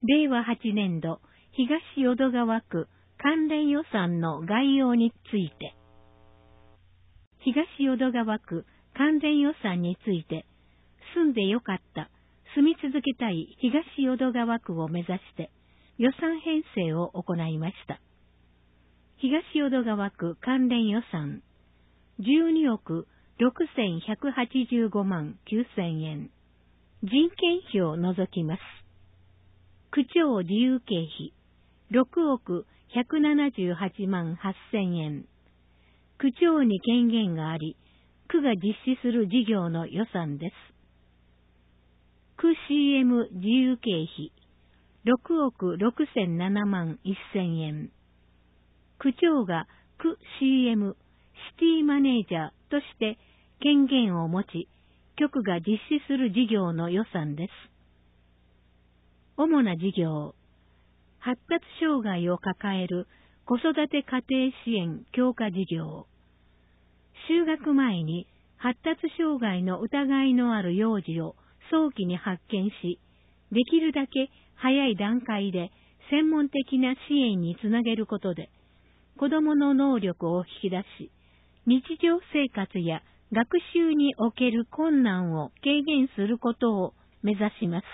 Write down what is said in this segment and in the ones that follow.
令和8年度東淀川区関連予算の概要について。東淀川区関連予算について、住んでよかった、住み続けたい東淀川区を目指して予算編成を行いました。東淀川区関連予算、12億6185万9000円。人件費を除きます。区長自由経費、6億178万8000円。区長に権限があり、区が実施する事業の予算です。区 CM 自由経費、6億6007万1000円。区長が区 CM シティマネージャーとして権限を持ち、局が実施する事業の予算です。主な事業、発達障害を抱える子育て家庭支援強化事業。就学前に発達障害の疑いのある幼児を早期に発見し、できるだけ早い段階で専門的な支援につなげることで、子どもの能力を引き出し、日常生活や学習における困難を軽減することを目指します。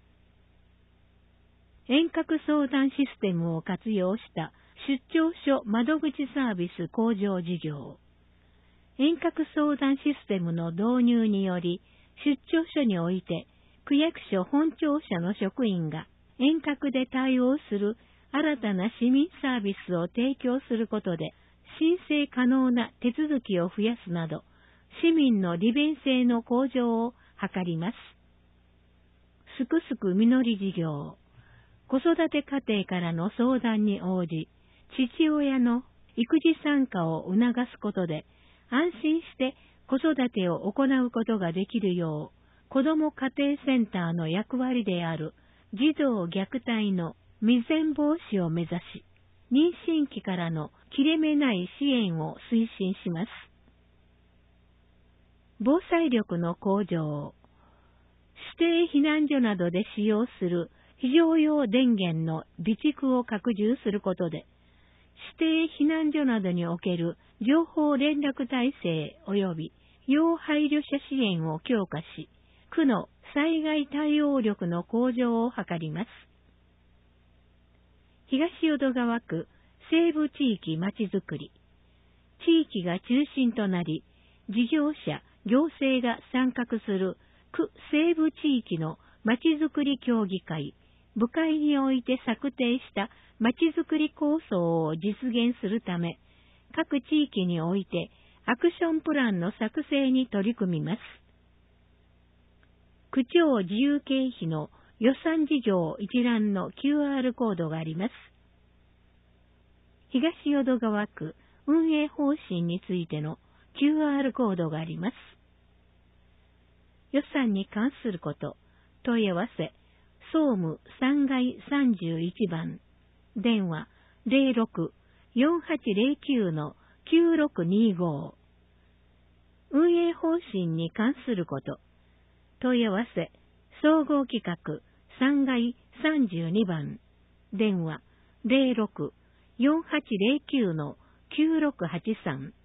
遠隔相談システムを活用した出張所窓口サービス向上事業。遠隔相談システムの導入により、出張所において区役所本庁舎の職員が遠隔で対応する新たな市民サービスを提供することで、申請可能な手続きを増やすなど、市民の利便性の向上を図ります。すくすく実り事業。子育て家庭からの相談に応じ、父親の育児参加を促すことで、安心して子育てを行うことができるよう、子ども家庭センターの役割である児童虐待の未然防止を目指し、妊娠期からの切れ目ない支援を推進します。防災力の向上。指定避難所などで使用する非常用電源の備蓄を拡充することで、指定避難所などにおける情報連絡体制及び要配慮者支援を強化し、区の災害対応力の向上を図ります。東淀川区西部地域まちづくり。地域が中心となり、事業者、行政が参画する区西部地域のまちづくり協議会、部会において策定したまちづくり構想を実現するため、各地域においてアクションプランの作成に取り組みます。区長自由経費の予算事業一覧の QR コードがあります。東淀川区運営方針についての QR コードがあります。予算に関すること、問い合わせ、総務3階31番、電話06-4809-9625。運営方針に関すること、問い合わせ、総合企画3階32番、電話06-4809-9683。